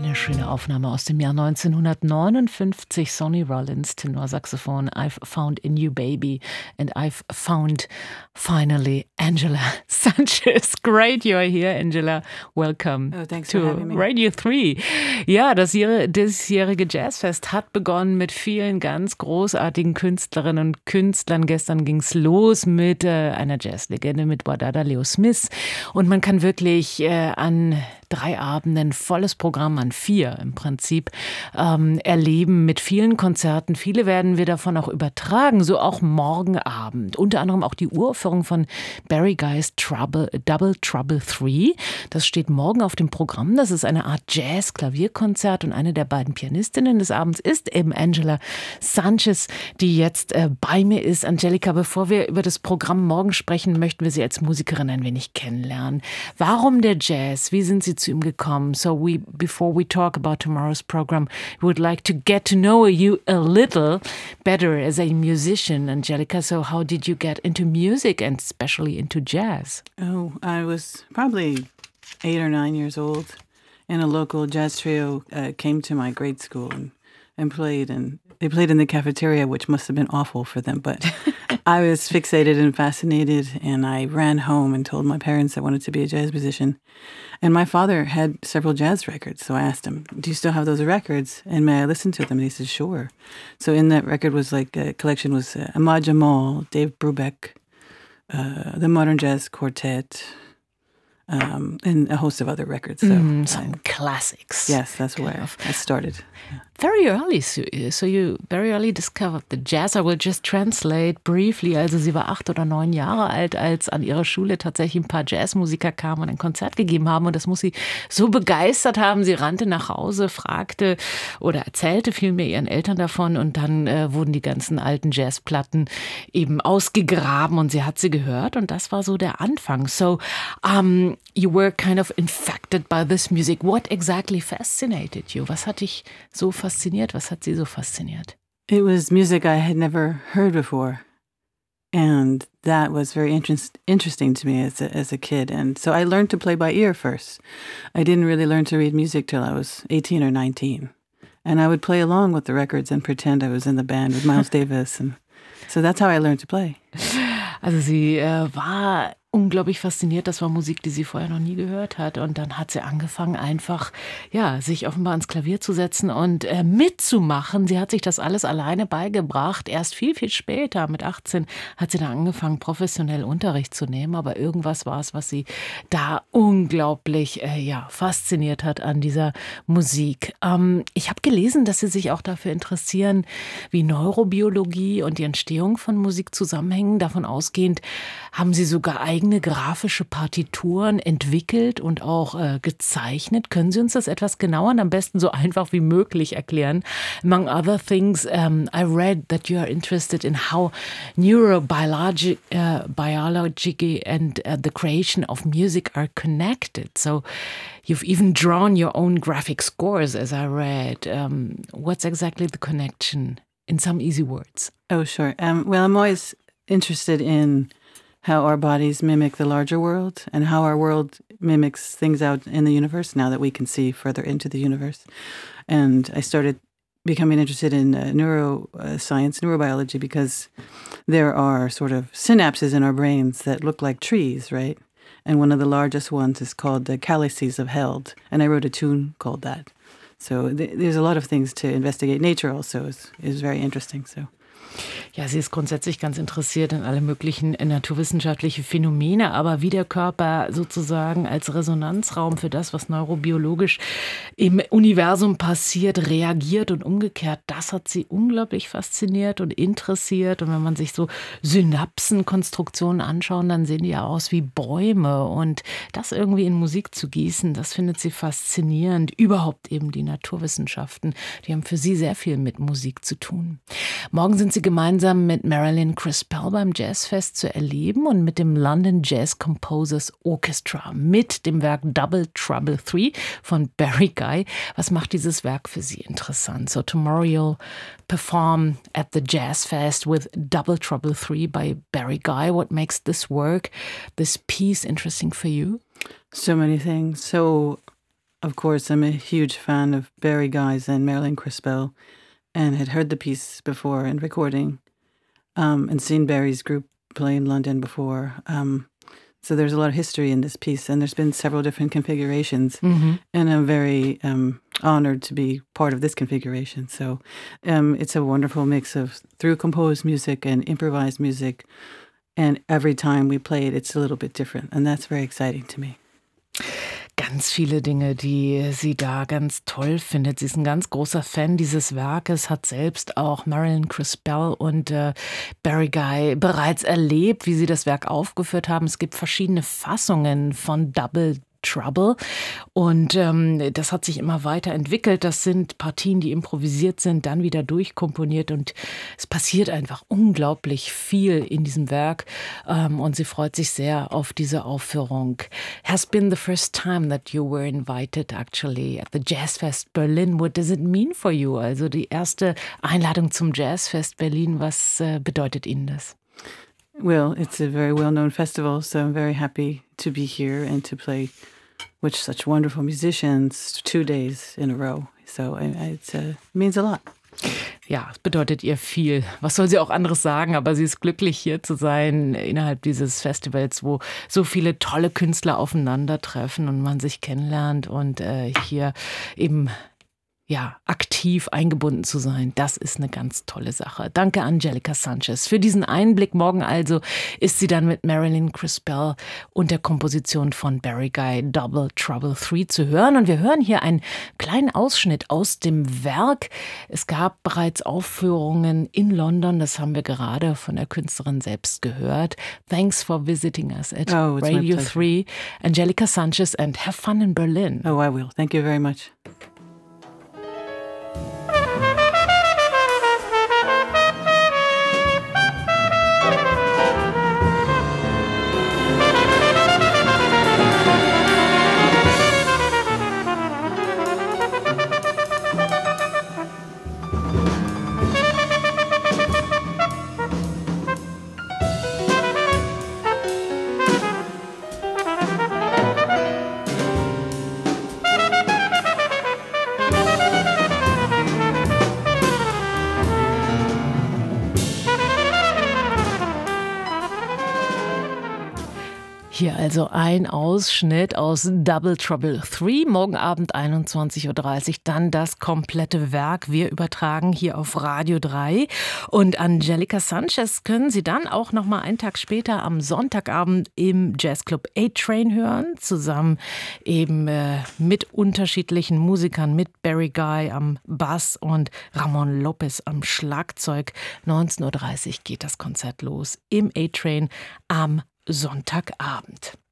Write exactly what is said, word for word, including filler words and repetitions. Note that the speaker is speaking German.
Eine schöne Aufnahme aus dem Jahr neunzehnhundertneunundfünfzig. Sonny Rollins, Tenorsaxophon. I've found a new baby and I've found finally Angela Sanchez. Great you're here, Angela. Welcome oh, thanks to for having me. Radio drei. Ja, das diesjährige Jazzfest hat begonnen mit vielen ganz großartigen Künstlerinnen und Künstlern. Gestern ging es los mit äh, einer Jazzlegende, mit Wadada Leo Smith. Und man kann wirklich äh, an drei Abenden volles Programm, an vier im Prinzip, ähm, erleben mit vielen Konzerten. Viele werden wir davon auch übertragen, so auch morgen Abend. Unter anderem auch die Uraufführung von Barry Guy's Trouble, Double Trouble drei. Das steht morgen auf dem Programm. Das ist eine Art Jazz-Klavierkonzert und eine der beiden Pianistinnen des Abends ist eben Angela Sanchez, die jetzt äh, bei mir ist. Angelika, bevor wir über das Programm morgen sprechen, möchten wir Sie als Musikerin ein wenig kennenlernen. Warum der Jazz? Wie sind Sie zu ihm gekommen? So we, before we talk about tomorrow's program, we would like to get to know you a little better as a musician, Angelika. So how did you get into music and especially into jazz? Oh, I was probably eight or nine years old, and a local jazz trio uh, came to my grade school and, and played, and they played in the cafeteria, which must have been awful for them, but I was fixated and fascinated, and I ran home and told my parents I wanted to be a jazz musician. And my father had several jazz records, so I asked him, do you still have those records? And may I listen to them? And he said, sure. So in that record was like, a collection was uh, Ahmad Jamal, Dave Brubeck, uh, the Modern Jazz Quartet, um, and a host of other records. So Mm, some I, classics. yes, that's where I started. Yeah. Very early, so, so you very early discovered the jazz. I will just translate briefly. Also sie war acht oder neun Jahre alt, als an ihre Schule tatsächlich ein paar Jazzmusiker kamen und ein Konzert gegeben haben. Und das muss sie so begeistert haben. Sie rannte nach Hause, fragte oder erzählte vielmehr ihren Eltern davon. Und dann äh, wurden die ganzen alten Jazzplatten eben ausgegraben und sie hat sie gehört. Und das war so der Anfang. So um, you were kind of infected by this music. What exactly fascinated you? Was hat dich so fasziniert? Was hat Sie so fasziniert? It was music I had never heard before, and that was very interest, interesting to me as a, as a kid. And so I learned to play by ear first. I didn't really learn to read music till I was eighteen or nineteen. And I would play along with the records and pretend I was in the band with Miles Davis. And so that's how I learned to play. Also sie äh, war unglaublich fasziniert. Das war Musik, die sie vorher noch nie gehört hat. Und dann hat sie angefangen, einfach ja, sich offenbar ans Klavier zu setzen und äh, mitzumachen. Sie hat sich das alles alleine beigebracht. Erst viel, viel später, mit achtzehn, hat sie dann angefangen, professionell Unterricht zu nehmen. Aber irgendwas war es, was sie da unglaublich äh, ja, fasziniert hat an dieser Musik. Ähm, ich habe gelesen, dass Sie sich auch dafür interessieren, wie Neurobiologie und die Entstehung von Musik zusammenhängen. Davon ausgehend haben Sie sogar eigene grafische Partituren entwickelt und auch äh, gezeichnet. Können Sie uns das etwas genauer und am besten so einfach wie möglich erklären? Among other things, um, I read that you are interested in how neurobiology uh, biology and uh, the creation of music are connected. So you've even drawn your own graphic scores, as I read. Um, what's exactly the connection in some easy words? Oh, sure. Um, well, I'm always interested in how our bodies mimic the larger world and how our world mimics things out in the universe now that we can see further into the universe. And I started becoming interested in uh, neuroscience, neurobiology, because there are sort of synapses in our brains that look like trees, right? And one of the largest ones is called the Calyces of Held. And I wrote a tune called that. So th- there's a lot of things to investigate. Nature also is, is very interesting, so. Ja, sie ist grundsätzlich ganz interessiert in alle möglichen naturwissenschaftliche Phänomene, aber wie der Körper sozusagen als Resonanzraum für das, was neurobiologisch im Universum passiert, reagiert und umgekehrt, das hat sie unglaublich fasziniert und interessiert. Und wenn man sich so Synapsenkonstruktionen anschaut, dann sehen die ja aus wie Bäume. Und das irgendwie in Musik zu gießen, das findet sie faszinierend. Überhaupt eben die Naturwissenschaften, die haben für sie sehr viel mit Musik zu tun. Morgen sind sie gemeinsam mit Marilyn Crispell beim Jazzfest zu erleben und mit dem London Jazz Composers Orchestra mit dem Werk Double Trouble drei von Barry Guy. Was macht dieses Werk für Sie interessant? So tomorrow you'll perform at the Jazz Fest with Double Trouble drei by Barry Guy. What makes this work, this piece interesting for you? So many things. So of course, I'm a huge fan of Barry Guys and Marilyn Crispell, and had heard the piece before in recording, um, and seen Barry's group play in London before. Um, so there's a lot of history in this piece, and there's been several different configurations, mm-hmm. and I'm very um, honored to be part of this configuration. So um, it's a wonderful mix of through composed music and improvised music, and every time we play it, it's a little bit different, and that's very exciting to me. Ganz viele Dinge, die sie da ganz toll findet. Sie ist ein ganz großer Fan dieses Werkes, hat selbst auch Marilyn Crispell und äh, Barry Guy bereits erlebt, wie sie das Werk aufgeführt haben. Es gibt verschiedene Fassungen von Double Trouble und ähm, das hat sich immer weiterentwickelt. Das sind Partien, die improvisiert sind, dann wieder durchkomponiert und es passiert einfach unglaublich viel in diesem Werk ähm, und sie freut sich sehr auf diese Aufführung. Has been the first time that you were invited actually at the Jazzfest Berlin. What does it mean for you? Also die erste Einladung zum Jazzfest Berlin, was äh, bedeutet Ihnen das? Well, it's a very well-known festival, so I'm very happy to be here and to play with such wonderful musicians two days in a row. So it uh, means a lot. Ja, es bedeutet ihr viel. Was soll sie auch anderes sagen? Aber sie ist glücklich, hier zu sein innerhalb dieses Festivals, wo so viele tolle Künstler aufeinandertreffen und man sich kennenlernt und äh, hier eben ja, aktiv eingebunden zu sein, das ist eine ganz tolle Sache. Danke, Angelica Sanchez, für diesen Einblick. Morgen also ist sie dann mit Marilyn Crispell und der Komposition von Barry Guy Double Trouble drei zu hören. Und wir hören hier einen kleinen Ausschnitt aus dem Werk. Es gab bereits Aufführungen in London, das haben wir gerade von der Künstlerin selbst gehört. Thanks for visiting us at oh, Radio drei. Angelica Sanchez, and have fun in Berlin. Oh, I will. Thank you very much. Hier also ein Ausschnitt aus Double Trouble drei, morgen Abend einundzwanzig Uhr dreißig, dann das komplette Werk. Wir übertragen hier auf Radio drei und Angelica Sanchez können Sie dann auch noch mal einen Tag später am Sonntagabend im Jazzclub A-Train hören, zusammen eben äh, mit unterschiedlichen Musikern, mit Barry Guy am Bass und Ramon Lopez am Schlagzeug. neunzehn Uhr dreißig geht das Konzert los im A-Train am Sonntagabend.